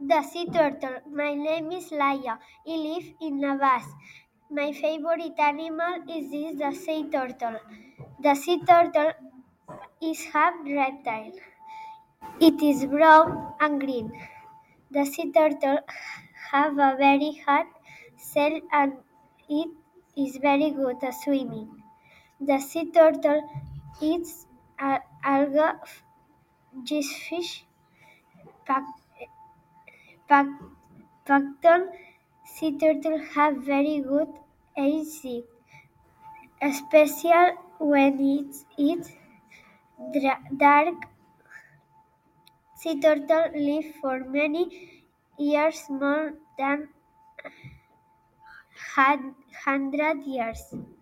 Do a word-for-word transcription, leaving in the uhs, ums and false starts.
The sea turtle. My name is Laia. I live in Navas. My favorite animal is this the sea turtle. The sea turtle is half reptile. It is brown and green. The sea turtle have a very hard shell and it is very good at swimming. The sea turtle eats a- alga, jellyfish, plankton. Sea turtles have very good eyesight, especially when it's eat dra- dark. Sea turtles live for many years, more than one hundred years.